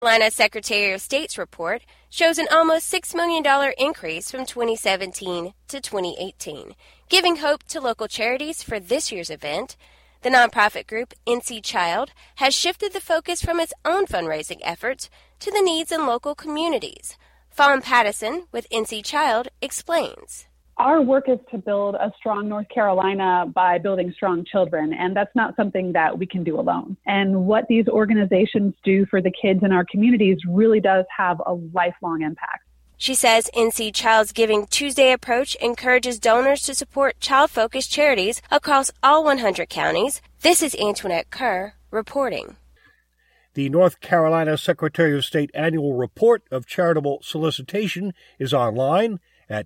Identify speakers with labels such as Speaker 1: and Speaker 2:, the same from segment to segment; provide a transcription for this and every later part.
Speaker 1: Carolina Secretary of State's report shows an almost $6 million increase from 2017 to 2018, giving hope to local charities for this year's event. The nonprofit group NC Child has shifted the focus from its own fundraising efforts to the needs in local communities. Fawn Pattison with NC Child explains.
Speaker 2: Our work is to build a strong North Carolina by building strong children, and that's not something that we can do alone. And what these organizations do for the kids in our communities really does have a lifelong impact.
Speaker 1: She says NC Child's Giving Tuesday approach encourages donors to support child-focused charities across all 100 counties. This is Antoinette Kerr reporting.
Speaker 3: The North Carolina Secretary of State Annual Report of Charitable Solicitation is online at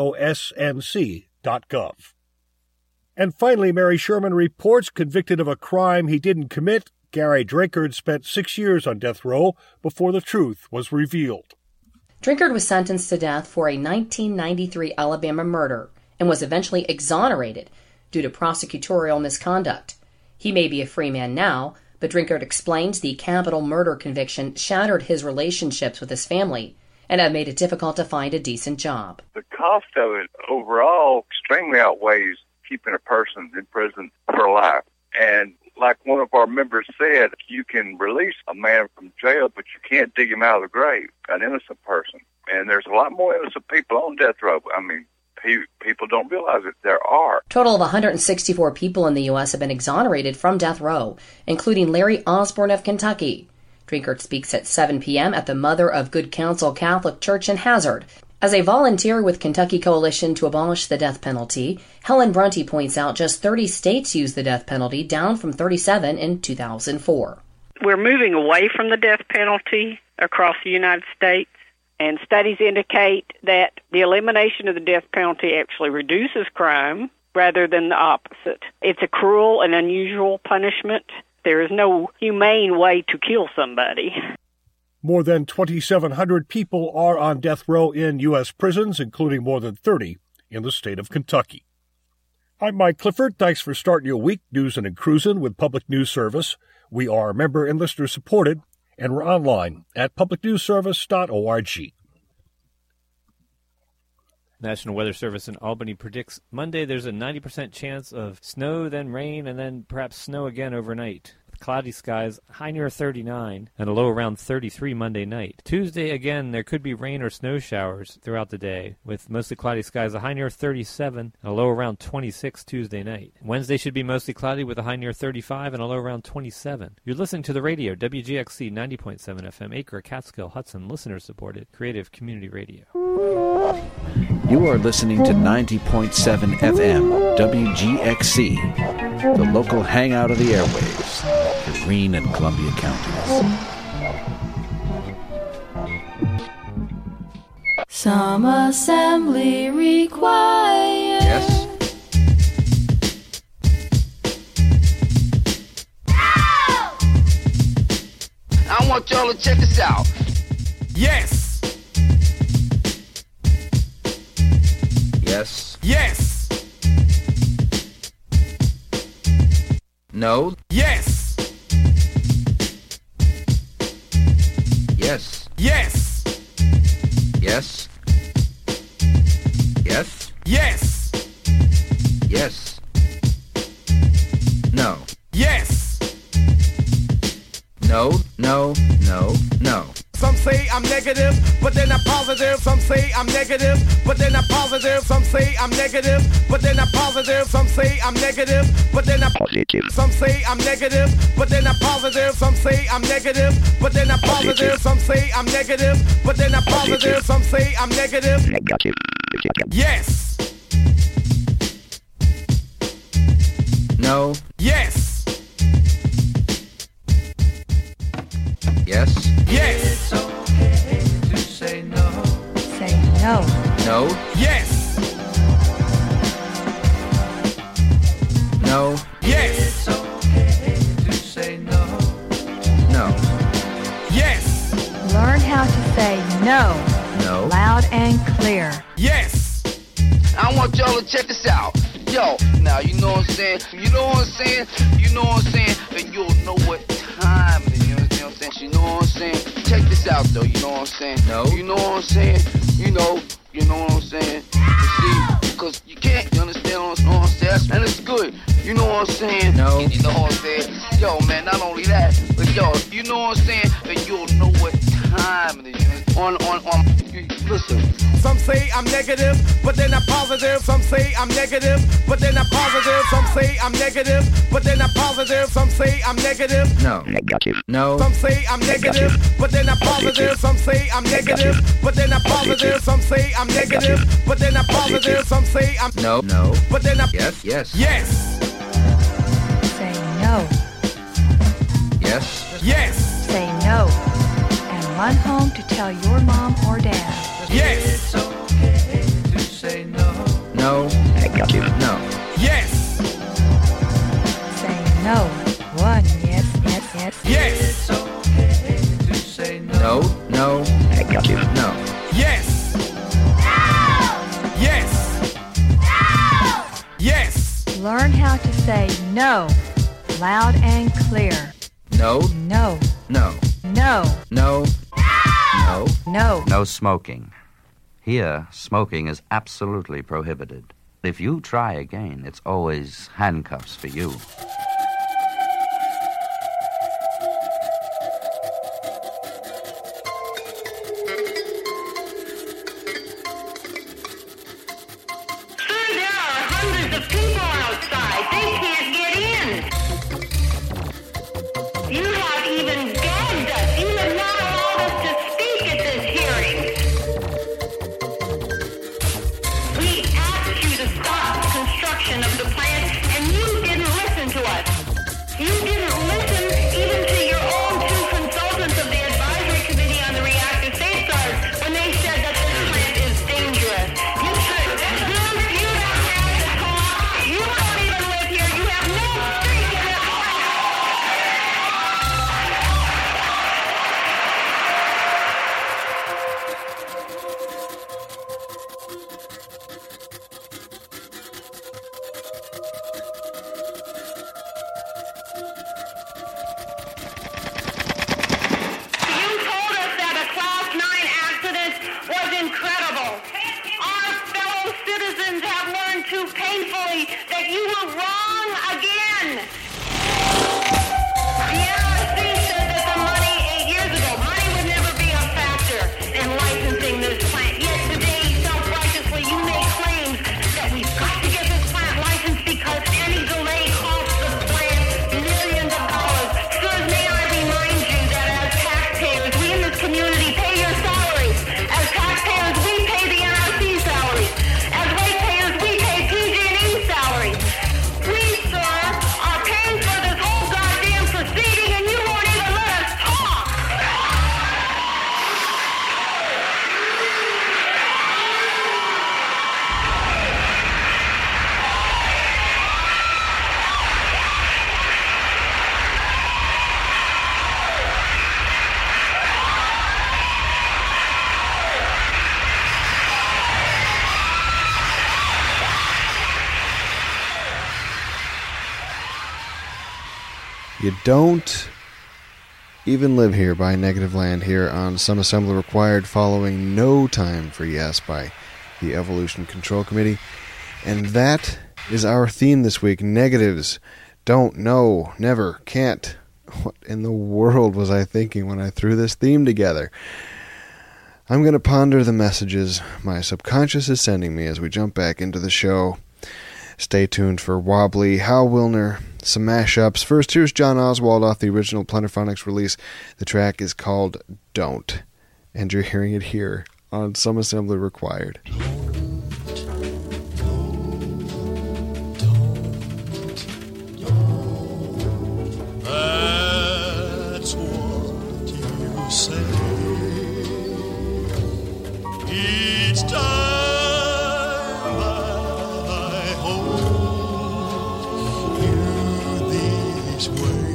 Speaker 3: sosnc.gov. And finally, Mary Sherman reports convicted of a crime he didn't commit, Gary Drinkard spent 6 years on death row before the truth was revealed.
Speaker 4: Drinkard was sentenced to death for a 1993 Alabama murder and was eventually exonerated due to prosecutorial misconduct. He may be a free man now, but Drinkard explains the capital murder conviction shattered his relationships with his family and have made it difficult to find a decent job.
Speaker 5: The cost of it overall extremely outweighs keeping a person in prison for life. And like one of our members said, you can release a man from jail, but you can't dig him out of the grave, an innocent person. And there's a lot more innocent people on death row. I mean, people don't realize that there are.
Speaker 4: Total of 164 people in the U.S. have been exonerated from death row, including Larry Osborne of Kentucky. Drinkard speaks at 7 p.m. at the Mother of Good Counsel Catholic Church in Hazard. As a volunteer with Kentucky Coalition to Abolish the Death Penalty, Helen Brunty points out just 30 states use the death penalty, down from 37 in 2004.
Speaker 6: We're moving away from the death penalty across the United States, and studies indicate that the elimination of the death penalty actually reduces crime rather than the opposite. It's a cruel and unusual punishment. There is no humane way to kill somebody.
Speaker 3: More than 2,700 people are on death row in U.S. prisons, including more than 30 in the state of Kentucky. I'm Mike Clifford. Thanks for starting your week, news and cruising with Public News Service. We are member and listener supported, and we're online at publicnewsservice.org.
Speaker 7: National Weather Service in Albany predicts Monday there's a 90% chance of snow, then rain, and then perhaps snow again overnight. With cloudy skies, high near 39, and a low around 33 Monday night. Tuesday, again, there could be rain or snow showers throughout the day, with mostly cloudy skies, a high near 37, and a low around 26 Tuesday night. Wednesday should be mostly cloudy with a high near 35 and a low around 27. You're listening to the radio, WGXC 90.7 FM, Acre, Catskill, Hudson, listener-supported, creative community radio.
Speaker 8: You are listening to 90.7 FM, WGXC, the local hangout of the airwaves for Greene and Columbia counties.
Speaker 9: Some assembly required.
Speaker 8: Yes.
Speaker 10: I want y'all to check this out.
Speaker 11: Yes.
Speaker 10: Yes.
Speaker 11: Yes.
Speaker 10: No.
Speaker 11: Yes.
Speaker 10: Yes.
Speaker 11: Yes.
Speaker 10: Yes. Yes.
Speaker 11: Yes.
Speaker 10: Yes. No.
Speaker 11: Yes.
Speaker 10: No. No. No. No.
Speaker 11: Some say I'm negative, but then I'm positive. Some say I'm negative, but then I'm positive. Some say I'm negative, but then I'm positive. Some say I'm negative, but then I'm positive. Some say I'm negative, but then I'm positive. Some say I'm negative, but then I'm positive. Some say I'm negative, but then I'm positive. Some say I'm negative. Negative. Yes.
Speaker 10: No.
Speaker 11: Yes.
Speaker 10: Yes.
Speaker 11: Yes.
Speaker 10: It's okay to say no.
Speaker 9: Say no.
Speaker 10: No.
Speaker 11: Yes.
Speaker 10: No.
Speaker 11: Yes.
Speaker 10: It's okay to say no. No.
Speaker 11: Yes.
Speaker 9: Learn how to say no.
Speaker 10: No.
Speaker 9: Loud and clear.
Speaker 11: Yes.
Speaker 10: I want y'all to check this out. Yo, now you know what I'm saying? You know what I'm saying? You know what I'm saying? And you'll know what time it is, you know what I'm saying? saying? You know what I'm saying? Check this out, though, you know what I'm saying? No. You know what I'm saying? You know what I'm saying? You see, because you can't, you understand what I'm saying? And it's good, you know what I'm saying? No. You know what I'm saying? Yo, man, not only that, but yo, you know what I'm saying? And you'll know what time it is. Listen.
Speaker 11: Some say I'm negative, but then I'm positive. Some say I'm negative, but then I'm positive. Some say I'm negative, but then I'm positive. Some say I'm negative.
Speaker 8: No. Negative. No.
Speaker 11: Some say I'm negative, but then I'm positive. Some say I'm negative, but then I'm positive. Some say I'm negative, but then I'm positive. Some say I'm
Speaker 8: no,
Speaker 11: but then I'm
Speaker 8: yes.
Speaker 11: Yes.
Speaker 9: Say no.
Speaker 8: Yes.
Speaker 11: Yes.
Speaker 9: Say no. And run home to tell your mom or dad.
Speaker 11: Yes.
Speaker 8: It's okay to say no. No. Negative. No.
Speaker 11: Yes.
Speaker 9: Say no. One. Yes.
Speaker 11: Yes.
Speaker 8: It's okay to say no. No. Negative. No.
Speaker 11: Yes.
Speaker 12: No.
Speaker 11: Yes. No. Yes.
Speaker 9: Learn how to say no. Loud and clear.
Speaker 8: No.
Speaker 9: No.
Speaker 8: No.
Speaker 9: No.
Speaker 8: No. No.
Speaker 9: No.
Speaker 13: No smoking. Here, smoking is absolutely prohibited. If you try again, it's always handcuffs for you.
Speaker 14: You don't even live here by Negative Land here on Some Assembly Required, following No Time for Yes by the Evolution Control Committee. And that is our theme this week. Negatives. Don't, no, never, can't. What in the world was I thinking when I threw this theme together? I'm going to ponder the messages my subconscious is sending me as we jump back into the show. Stay tuned for Wobbly, Hal Wilner, some mashups. First, here's John Oswald off the original Plunderphonics release. The track is called Don't, and you're hearing it here on Some Assembly Required.
Speaker 15: That's what you say each time I hold you this way.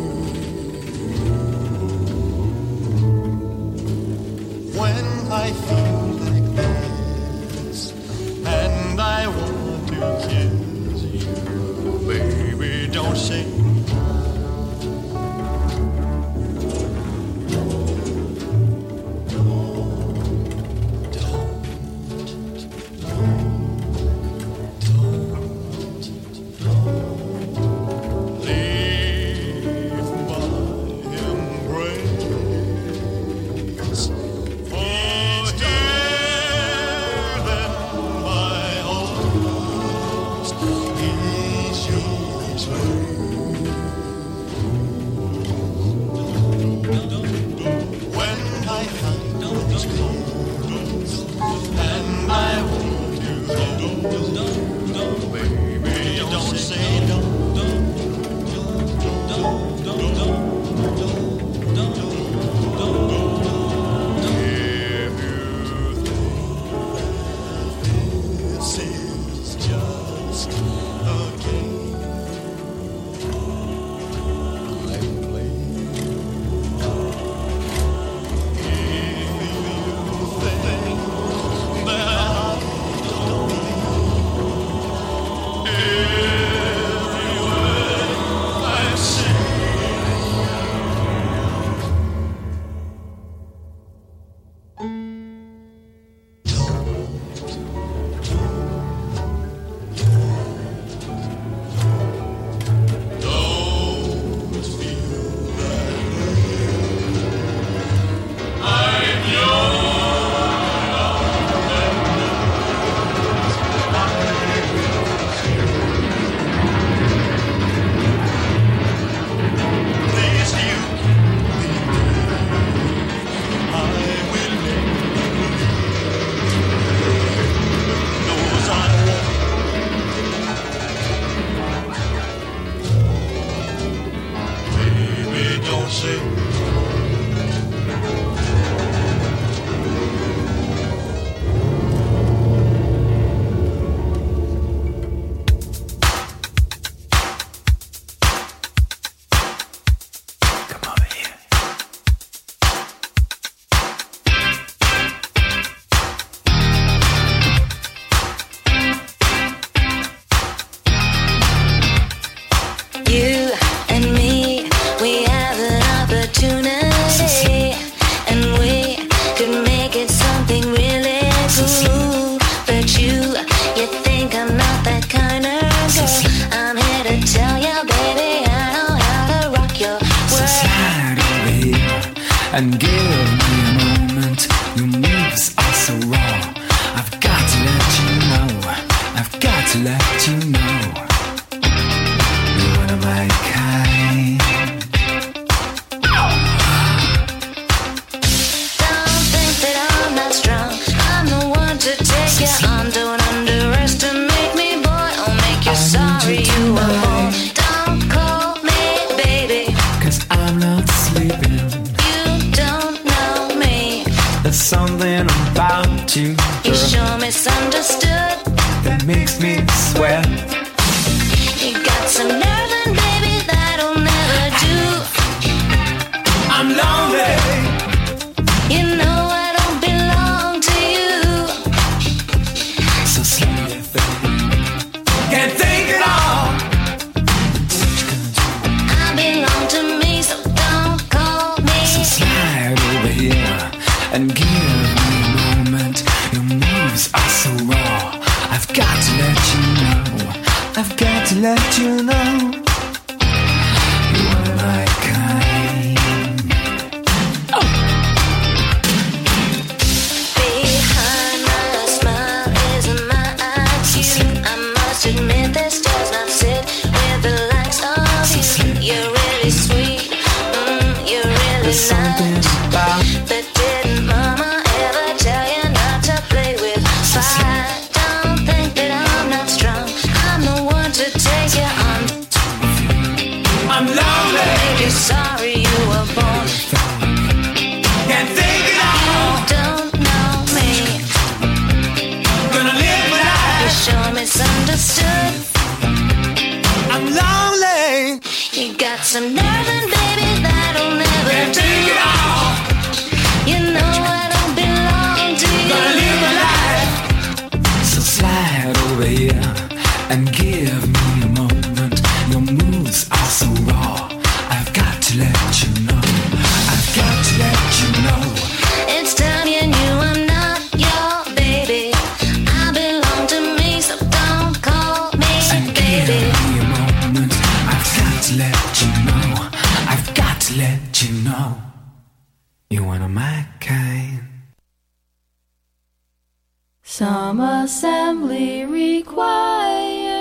Speaker 15: When I feel like this and I want to kiss you, baby, don't say
Speaker 16: something about you, girl.
Speaker 12: You sure misunderstood.
Speaker 16: That makes me sweat.
Speaker 12: You got some nerve and baby that'll never do.
Speaker 16: I'm lonely.
Speaker 12: You know I don't belong to you.
Speaker 16: So slowly, baby. Can't think at all.
Speaker 12: I belong to me, so don't call me.
Speaker 16: So slide over here and give me a moment. Your moves are so raw. I've got to let you know. I've got to let you know. You are my kind. Oh.
Speaker 12: Behind my smile is my IQ. I must admit this does not sit with the likes of you. You're really sweet, you're really
Speaker 16: There's something
Speaker 12: nice.
Speaker 16: about
Speaker 12: But didn't mama ever tell you not to play with fire? Don't think that I'm not strong. I'm the one to take you on.
Speaker 16: I'm lonely.
Speaker 12: Baby, sorry you were born.
Speaker 16: Can't think at all.
Speaker 12: You don't know me.
Speaker 16: Gonna live my
Speaker 12: You
Speaker 16: life.
Speaker 12: sure misunderstood.
Speaker 16: I'm lonely.
Speaker 12: You got some nerve and baby that'll never
Speaker 16: Can't
Speaker 12: do.
Speaker 16: take it all.
Speaker 12: You know I don't belong to you.
Speaker 16: Gonna live my life. So slide over here and give me a moment. Your moves are so raw. I've got to let you know. I've got to let you know.
Speaker 12: It's time you knew I'm not your baby. I belong to me, so don't call me
Speaker 16: And give
Speaker 12: baby.
Speaker 16: me a moment. I've got to let you know. I've got to let you know. You're one of my kind.
Speaker 17: Some assembly required.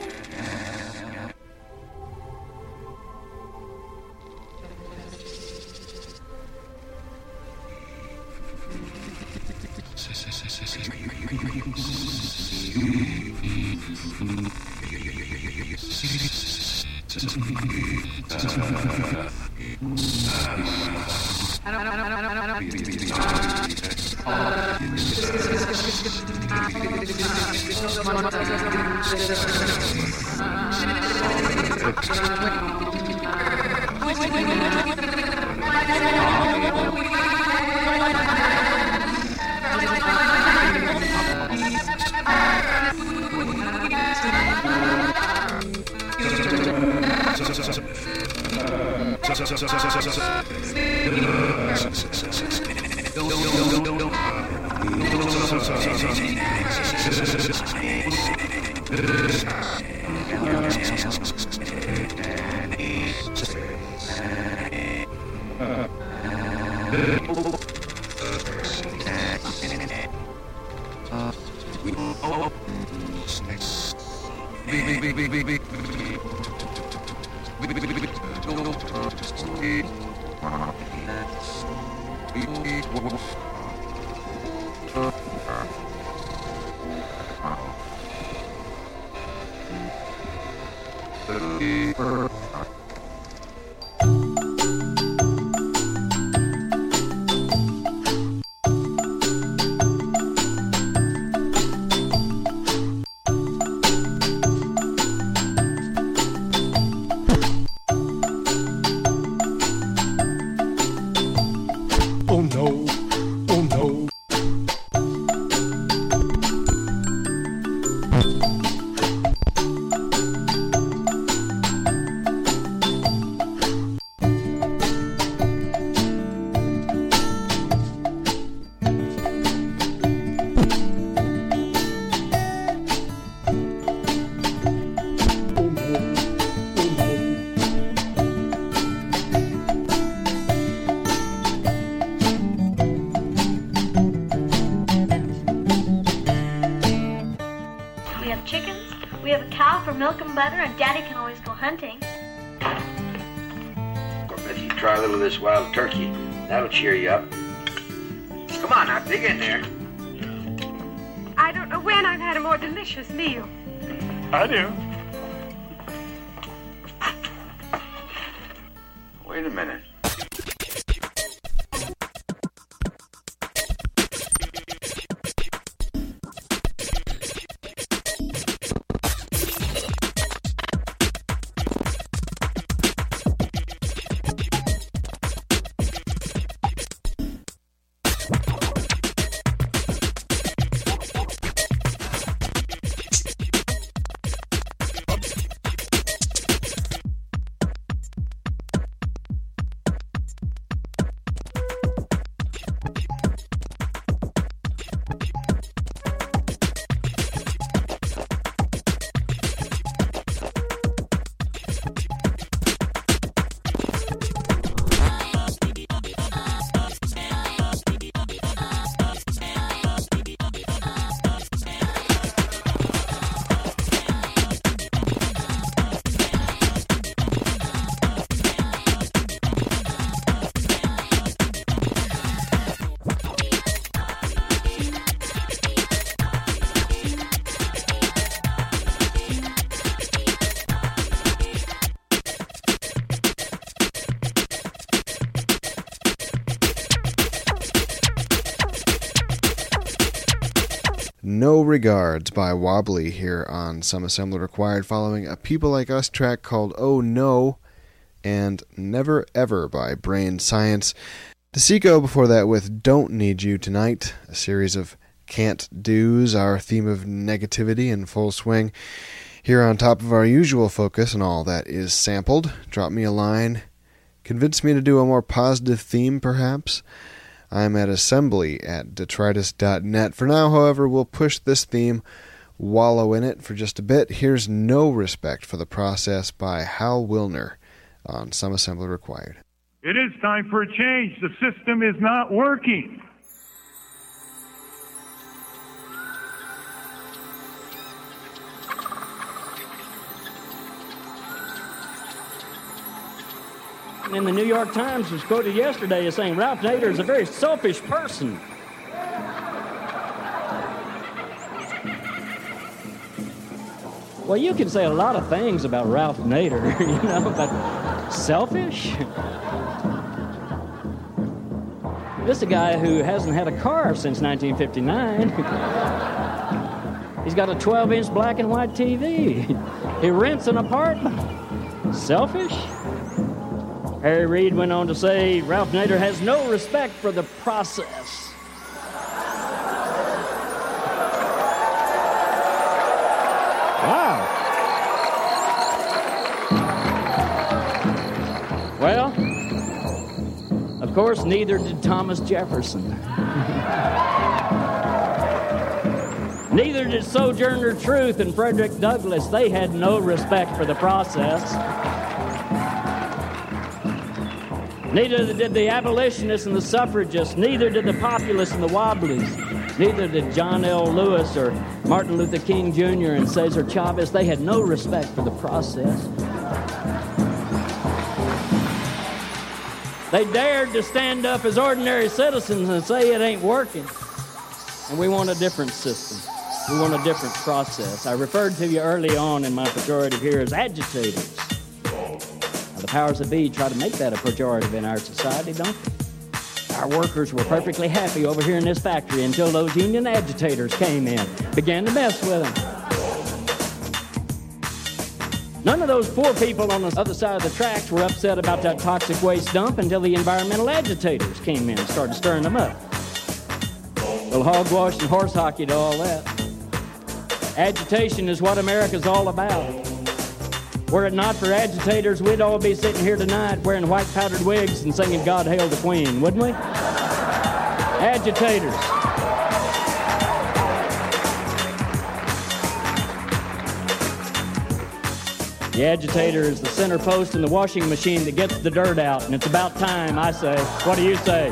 Speaker 11: Oh no, oh no.
Speaker 18: We have chickens, we have a cow for milk and butter, and Daddy can always go hunting.
Speaker 19: If you try a little of this wild turkey, that'll cheer you up. Come on now, dig in there.
Speaker 20: I don't know when I've had a more delicious meal.
Speaker 11: I do.
Speaker 19: Wait a minute.
Speaker 14: No Regards by Wobbly here on Some Assembly Required, following a People Like Us track called Oh No, and Never Ever by Brain Science. DeSico before that with Don't Need You Tonight, a series of can't do's, our theme of negativity in full swing. Here on top of our usual focus and all that is sampled, drop me a line, convince me to do a more positive theme perhaps. I'm at assembly@detritus.net. For now, however, we'll push this theme, wallow in it for just a bit. Here's No Respect for the Process by Hal Wilner on Some Assembly Required.
Speaker 21: It is time for a change. The system is not working.
Speaker 22: In the New York Times was quoted yesterday as saying Ralph Nader is a very selfish person. Well, you can say a lot of things about Ralph Nader, you know, but selfish? This is a guy who hasn't had a car since 1959. He's got a 12-inch black and white TV. He rents an apartment. Selfish? Harry Reid went on to say, Ralph Nader has no respect for the process. Wow. Well, of course, neither did Thomas Jefferson. Neither did Sojourner Truth and Frederick Douglass. They had no respect for the process. Neither did the abolitionists and the suffragists. Neither did the populists and the wobblies. Neither did John L. Lewis or Martin Luther King Jr. and Cesar Chavez. They had no respect for the process. They dared to stand up as ordinary citizens and say it ain't working. And we want a different system. We want a different process. I referred to you early on in my pejorative here as agitators. The powers that be try to make that a pejorative in our society, don't they? Our workers were perfectly happy over here in this factory until those union agitators came in, began to mess with them. None of those poor people on the other side of the tracks were upset about that toxic waste dump until the environmental agitators came in and started stirring them up. A little hogwash and horse hockey to all that. Agitation is what America's all about. Were it not for agitators, we'd all be sitting here tonight wearing white powdered wigs and singing God Hail the Queen, wouldn't we? Agitators. The agitator is the center post in the washing machine that gets the dirt out, and it's about time, I say. What do you say?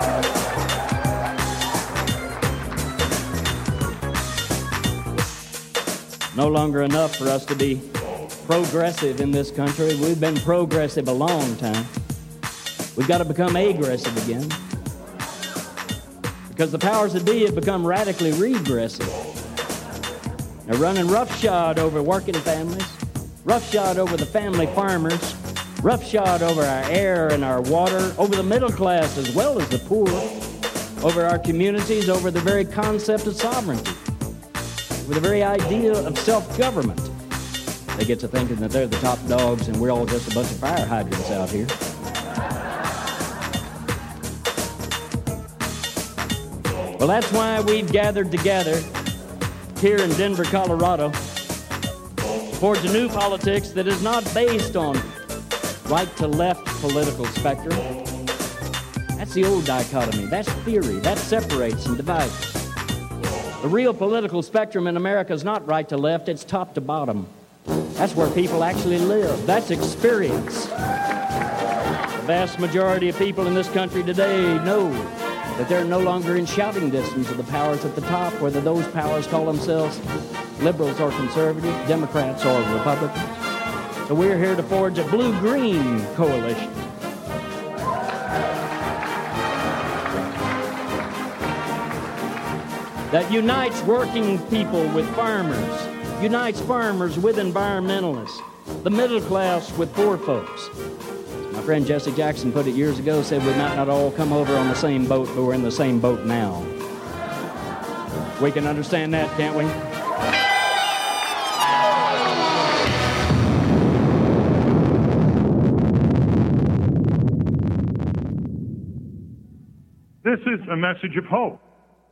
Speaker 22: No longer enough for us to be progressive in this country. We've been progressive a long time. We've got to become aggressive again. Because the powers that be have become radically regressive. They're running roughshod over working families, roughshod over the family farmers, roughshod over our air and our water, over the middle class as well as the poor, over our communities, over the very concept of sovereignty, over the very idea of self-government. They get to thinking that they're the top dogs and we're all just a bunch of fire hydrants out here. Well, that's why we've gathered together here in Denver, Colorado, to forge a new politics that is not based on right-to-left political spectrum. That's the old dichotomy. That's theory. That separates and divides. The real political spectrum in America is not right to left, it's top to bottom. That's where people actually live. That's experience. The vast majority of people in this country today know that they're no longer in shouting distance of the powers at the top, whether those powers call themselves liberals or conservatives, Democrats or Republicans. So we're here to forge a blue-green coalition. That unites working people with farmers, unites farmers with environmentalists, the middle class with poor folks. My friend Jesse Jackson put it years ago, said we might not all come over on the same boat, but we're in the same boat now. We can understand that, can't we?
Speaker 21: This is a message of hope.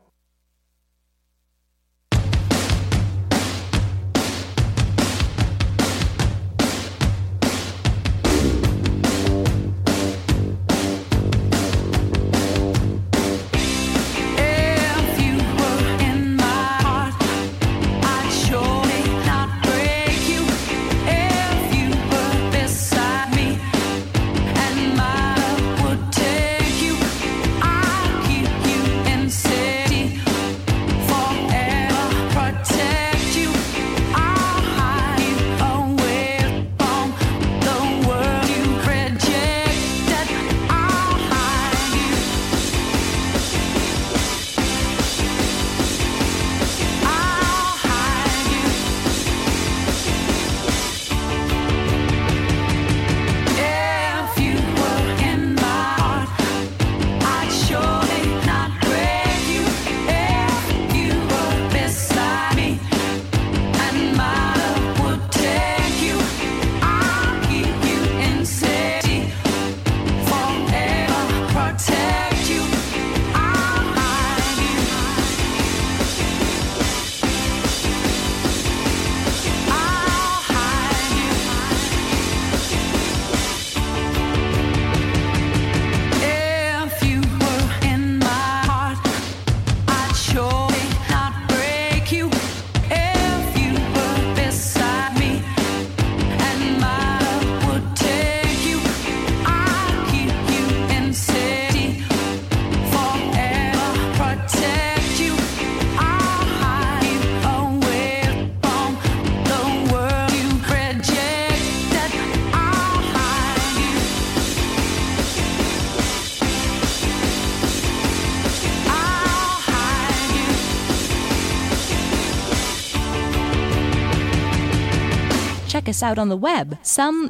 Speaker 1: Check us out on the web,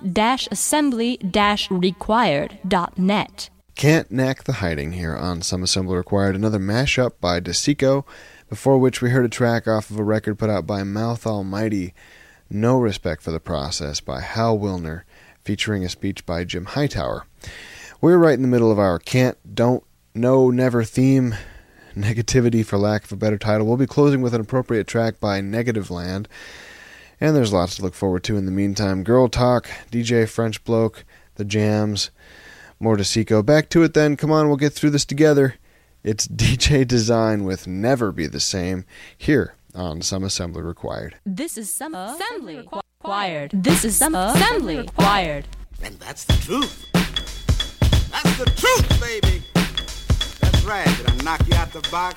Speaker 1: some-assembly-required.net.
Speaker 14: Can't Knack the Hiding here on Some Assembly Required, another mashup by DeSico, before which we heard a track off of a record put out by Mouth Almighty, No Respect for the Process by Hal Wilner, featuring a speech by Jim Hightower. We're right in the middle of our can't, don't, no, never theme, negativity for lack of a better title. We'll be closing with an appropriate track by Negative Land, and there's lots to look forward to in the meantime. Girl Talk, DJ French Bloke, The Jams, more DeSico. Back to it then. Come on, we'll get through this together. It's DJ Design with Never Be the Same here on Some Assembly Required.
Speaker 1: This is Some Assembly Required. This is Some Assembly Required.
Speaker 2: And that's the truth. That's the truth, baby. That's right. Did I knock you out the box?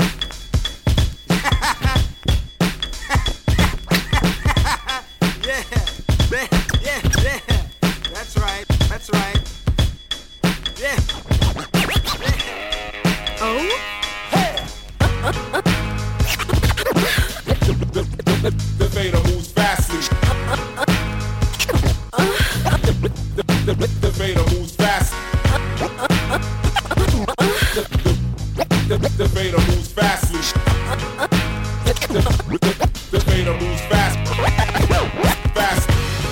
Speaker 2: Yeah. That's right. That's right. Yeah.
Speaker 1: Oh?
Speaker 11: The Vader moves fastly. The Vader moves fast. The Vader moves fastly. The Vader moves fast. Fast.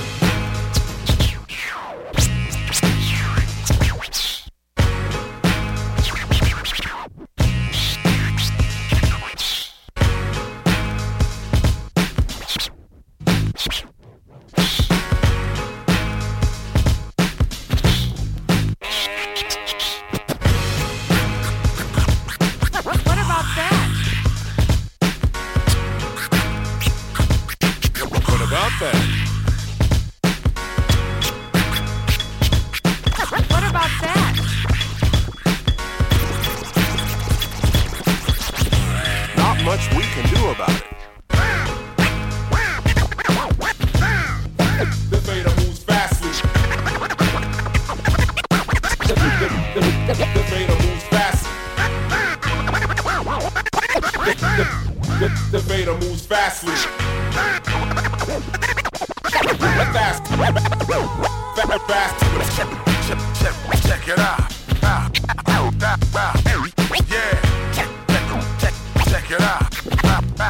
Speaker 11: The Vader moves fastly. Fast. Check it out. Yeah. Check it out.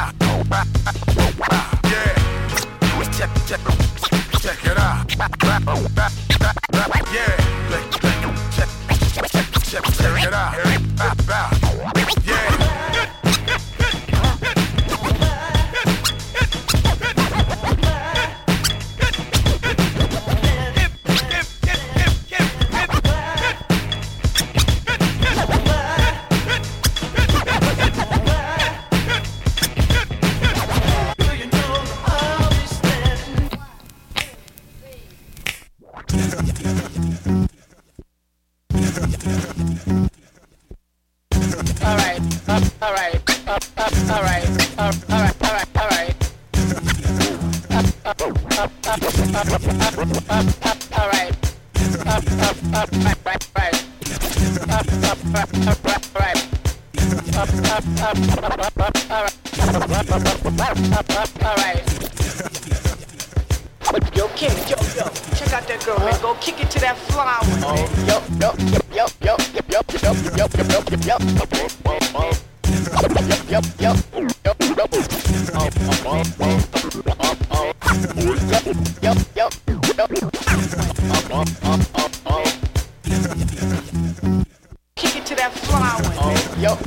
Speaker 10: Yo, King, yo, check out that girl, man. Go kick it to that flower, man. Kick it to that flower, man. Yo.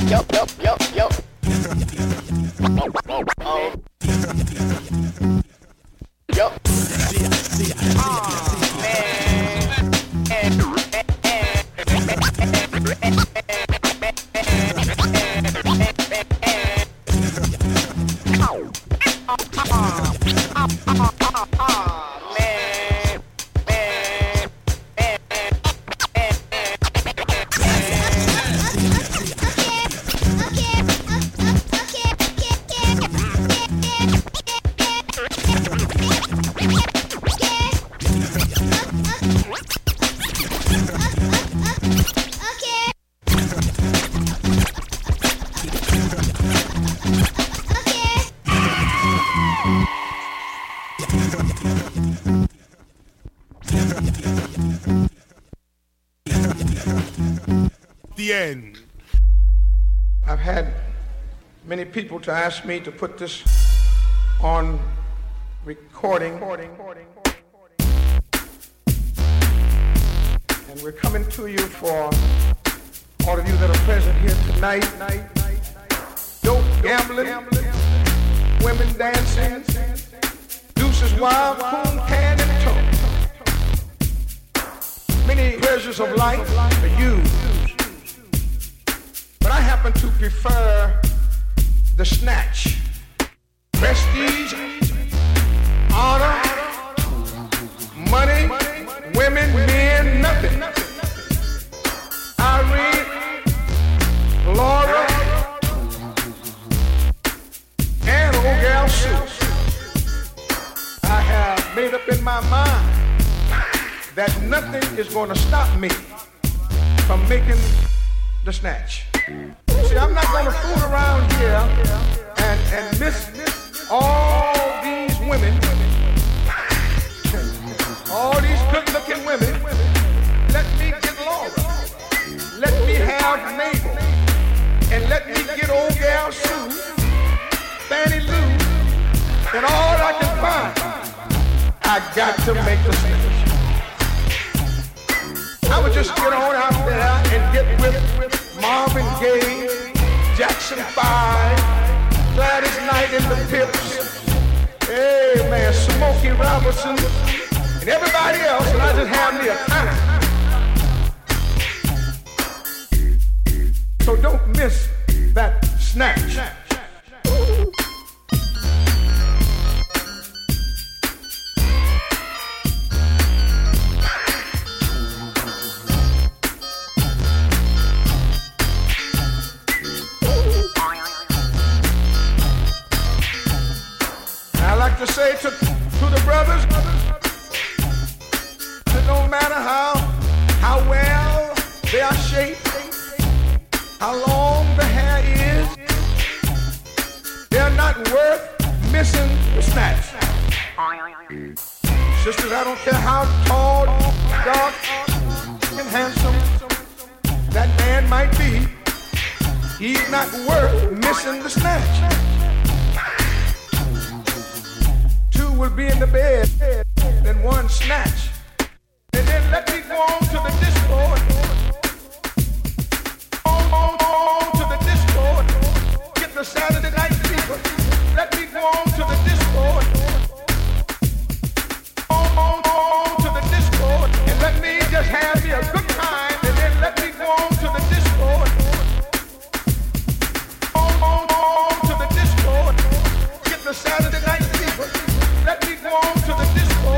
Speaker 4: The end. I've had many people to ask me to put this on recording. And we're coming to you for all of you that are present here tonight. Dope gambling, women dancing, deuces wild, coon, can, and toe. Many pleasures of life are used, but I happen to prefer the snatch. Prestige, honor, money, women, men, nothing. Irene, Laura, and old gal Sue. I have made up in my mind that nothing is going to stop me from making the snatch. See, I'm not going to fool around here and miss all these women, all these good-looking women. Let me get Laura, let me have Mabel, and let me get old gal Sue, Fannie Lou, and all I can find. I got to make the snatch. I would just get on out there and get with Marvin Gaye, Jackson 5, Gladys Knight and the Pips, hey man, Smokey Robinson, and everybody else, and I just have me a time. So don't miss that snatch. To say to the brothers, that no matter how well they are shaped, how long the hair is, they're not worth missing the snatch. Sisters, I don't care how tall, dark, and handsome that man might be, he's not worth missing the snatch. Will be in the bed, then one snatch, and then let me go on to the disco, on to the disco, get the Saturday night fever. Let me go on to the disco, on to the disco, and let me just have me a good time, and then let me go on to the disco, on to the disco, get the Saturday night fever. Let me go on to the disco,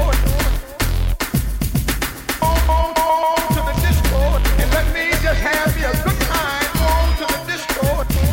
Speaker 4: on to the disco, and let me just have me a good time. Go on to the disco.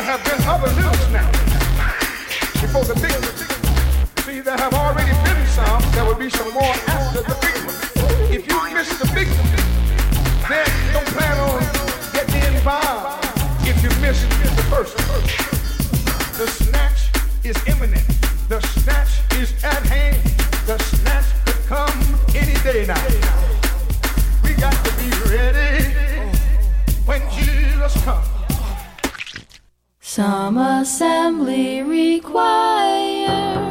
Speaker 4: there have been other little snaps before the big one. See, there have already been some. There will be some more after the big one. If you miss the big one, then don't plan on getting involved if you miss the first one. The snatch is imminent. The snatch is at hand. The snatch could come any day now. We got to be ready when Jesus comes.
Speaker 17: Some assembly required.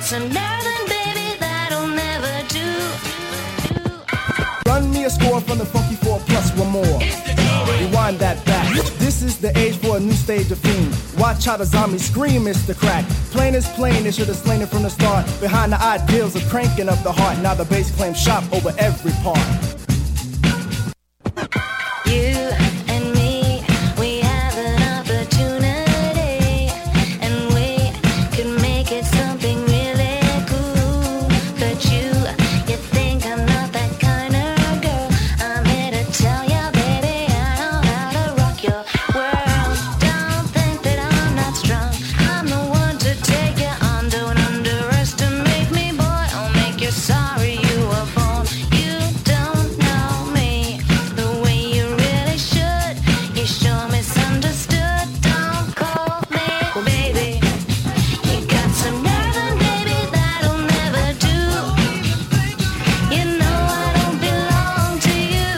Speaker 12: some nerve, and baby, that'll never do.
Speaker 11: Run me a score from the Funky 4 plus one more. Rewind that back. This is the age for a new stage of fiend. Watch how the zombies scream, Mr. Crack. Plain is plain, they should have slain it from the start. Behind the ideals of cranking up the heart. Now the bass claims shop over every part.
Speaker 12: You and me, we have an opportunity, and we could make it something really cool. But you think I'm not that kind of girl. I'm here to tell ya, baby, I know how to rock your world. Don't think that I'm not strong. I'm the one to take you on. Don't underestimate me, boy. I'll make you sorry you were born. You don't know me the way you really should. You sure misunderstood. Don't call me baby. You got some nerve, and baby, that'll never do. You know I don't belong to you.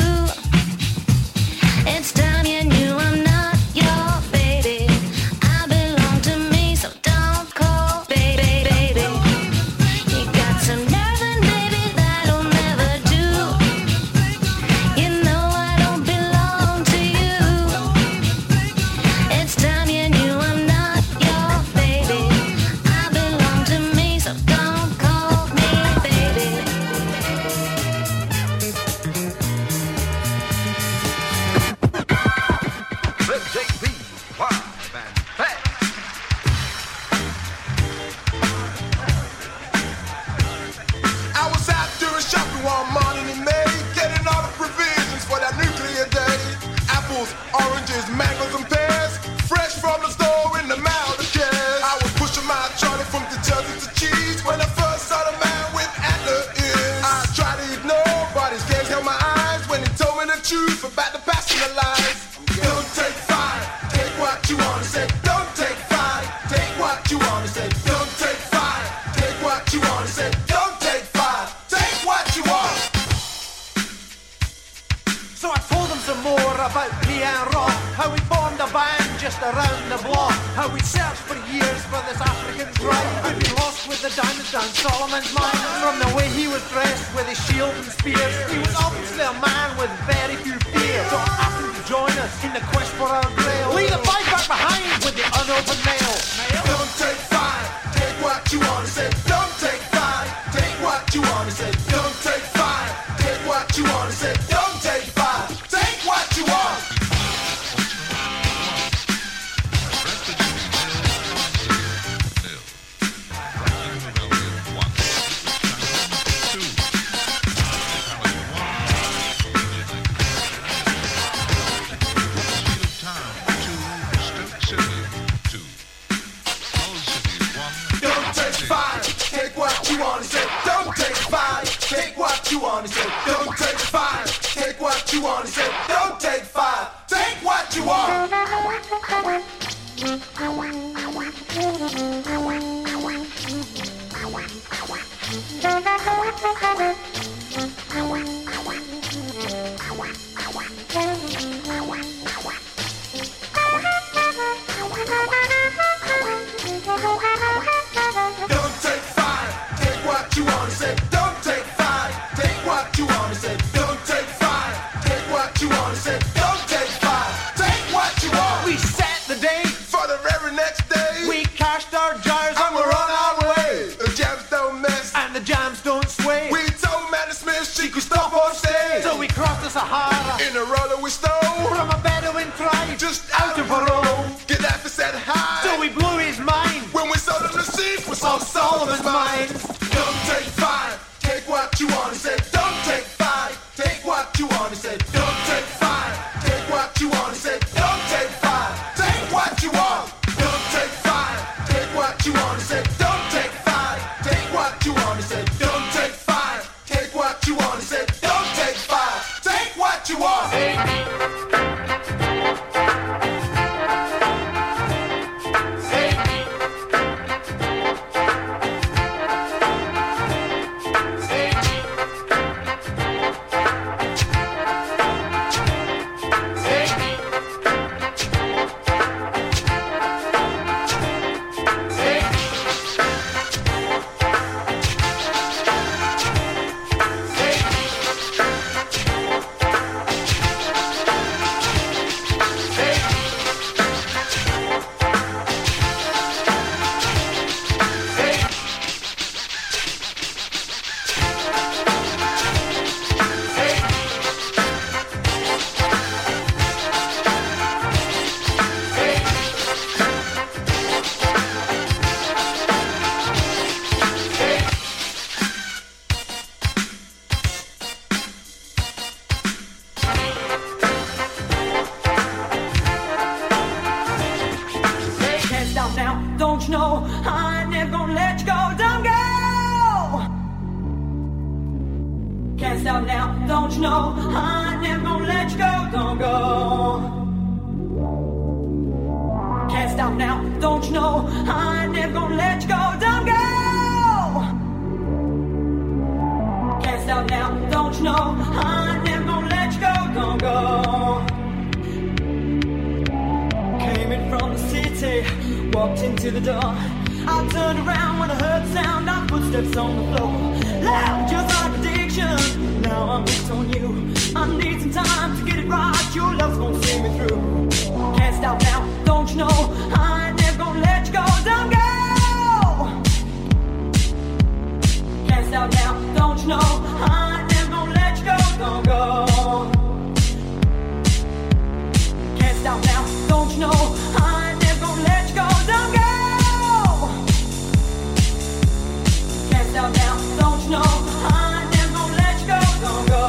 Speaker 12: It's time you knew I'm not your baby. I belong to me, so don't call baby, baby. You got some nerve, and baby, that'll never do. You know I don't belong to you. It's time you knew I'm not your baby. I belong to me, so don't call me baby.
Speaker 2: The JB live and fast.
Speaker 11: I was out doing shopping one morning in May, getting all the provisions for that nuclear day. Apples, oranges, mangoes, and pears, fresh from the store in the mouth of cares. I was pushing my trolley from the Jersey to cheese when I first saw the man with antler ears. I tried to ignore, but his gaze held my eyes when he told me the truth about the passing of lies. Don't take five, take what you want to say. Don't take five, take what you want to say. Don't take five, take what you want to say. Don't take five, take what you want.
Speaker 5: So I told them some more about me and Rob, how we formed a band just around the block, how we searched for years for this African bride, who'd been lost with the diamonds down Solomon's mine. From the way he was dressed with his shield and spears, he was obviously a man with very few fears. So I asked him to join us in the quest for our grail. Leave the fight back behind with the unopened mail.
Speaker 11: Don't take five, take what you want to say. Don't take five, take what you want to say. Don't take five, take what you want to say. Don't take five, take what you want. Don't take five, take what you want to say. Don't take five, take what you want to say. Don't take five, take what you want to say. Don't take five, take what you want. Don't take five, take what you want to say. Don't take five, take what you want to say. Don't take five, take what you want to say. Don't take five, take what you want. We set the date for the very next day. We cashed our jars and we're on our way. The jams don't mess and the jams don't sway. We told Maddie Smith she could stop or stay. So we crossed the Sahara in a roller we stole from a Bedouin tribe just out of parole. Gaddafi said hi, so we blew his mind. When we sold him the seeds, we sold Solomon's mine. Don't take five, take what you want to say. Don't take five, take what you want to say. Don't take five, take what you want to say. Don't take five, take what you want. Don't take five, take what you want to say. Don't take five, take what you want to say. Don't take five, take what you want to say. Don't take five, take what you want.
Speaker 3: stop now, don't you know? I ain't never gonna let you go, don't go. Can't stop now, don't you know? I ain't never gonna let you go, don't go. Can't stop now, don't you know? I ain't never gonna let you go, don't go. Can't stop now, don't you know? I ain't never gonna let you go, don't go. Came in from the city, walked into the door. I turned around when I heard the sound of footsteps on the floor. Loud, just like addiction. Now I'm hooked on you. I need some time to get it right. Your love's gonna see me through. Can't stop now, don't you know? I ain't never gonna let you go, don't go. Can't stop now, don't you know? I ain't never gonna let you go, don't go. Can't stop now, don't you know? I ain't never gonna let you go, don't go. Can't stop now, don't you know? I ain't never gonna let you go, don't go.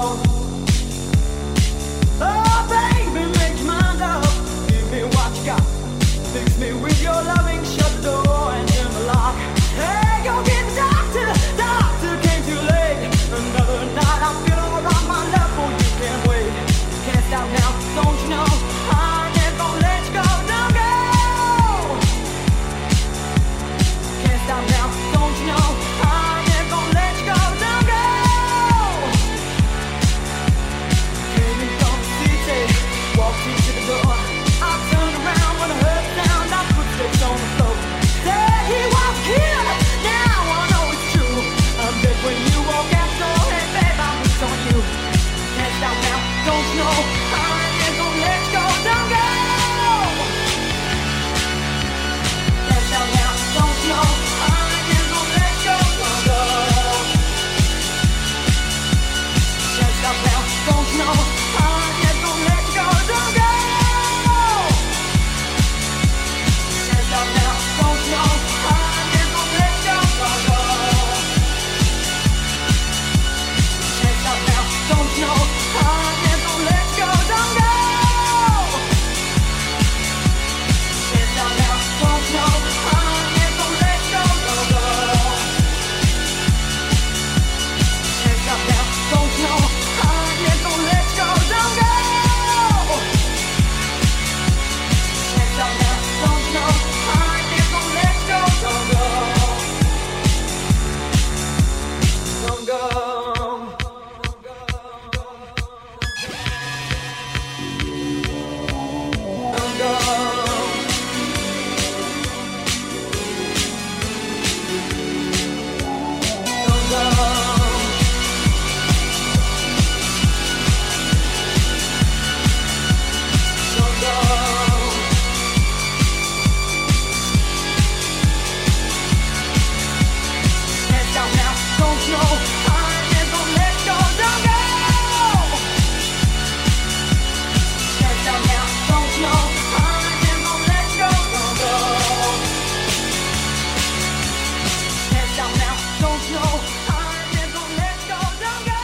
Speaker 3: Oh baby, make your mind up. Give me what you got. Fix me with your loving. Shut the door and turn the lock. Hey, go get the doctor. Doctor came too late. Another night I feel alright. My love for you can't wait. Can't stop now, don't you know? I ain't never gonna let you go, don't go. Can't stop now, don't you know? I ain't never gonna let you go, don't go. Came in from the city, walked into the door. I turned around when I heard the sound of footsteps on the floor. There he was, kid. Now I know it's true. I'm dead when you walk out, so hey babe, I'm hooked on you. Can't stop now, don't you know? I ain't never gonna let you go, don't go. Can't stop now, don't you know? I ain't never gonna let you go, don't go. Can't stop now, don't you know? I ain't never gonna let you go, don't go. Can't stop now, don't you know? I ain't never gonna let you go, don't go. Can't stop now, don't you know? I ain't never gonna let you go, don't go. Can't stop now, don't you know? I ain't never gonna let you go, don't go. Can't stop now, don't you know? I ain't never gonna let you go, don't go. Can't stop now, don't you know? I ain't never gonna let you go, don't go. Don't go. Don't go. Don't go. Don't go. Can't stop now, don't you know? I ain't never gonna let you go, don't go. Can't stop now, don't you know? I ain't never gonna let you go, don't go. Can't stop now, don't you know? I ain't never gonna let you go, don't go.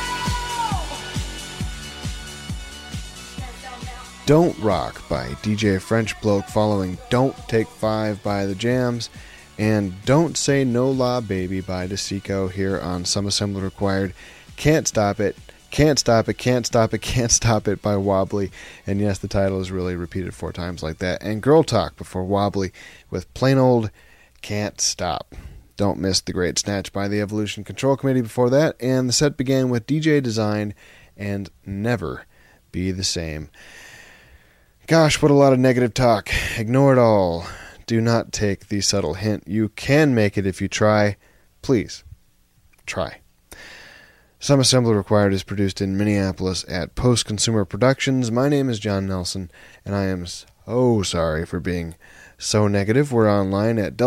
Speaker 3: Can't stop now.
Speaker 14: Don't Rock by DJ French Bloke, following Don't Take 5 by The Jams, and Don't Say No La Baby by DeSico here on Some Assembly Required. Can't Stop It, Can't Stop It, Can't Stop It, Can't Stop It by Wobbly. And yes, the title is really repeated 4 times like that. And Girl Talk before Wobbly with plain old Can't Stop. Don't miss the great Snatch by the Evolution Control Committee before that. And the set began with DJ Design and Never Be the Same. Gosh, what a lot of negative talk. Ignore it all. Do not take the subtle hint. You can make it if you try. Please, try. Some Assembly Required is produced in Minneapolis at Post Consumer Productions. My name is John Nelson, and I am so sorry for being so negative. We're online at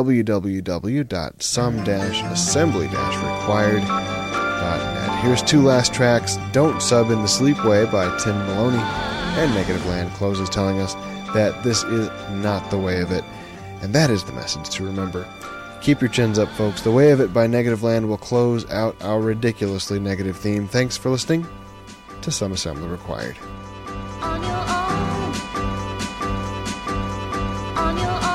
Speaker 14: www.some-assembly-required.net. Here's 2 last tracks. Don't Sub in the Sleepway by Tim Maloney, and Negative Land closes telling us that this is not the way of it. And that is the message to remember. Keep your chins up, folks. The Way of It by Negative Land will close out our ridiculously negative theme. Thanks for listening to Some Assembly Required.
Speaker 17: On your own. On your own.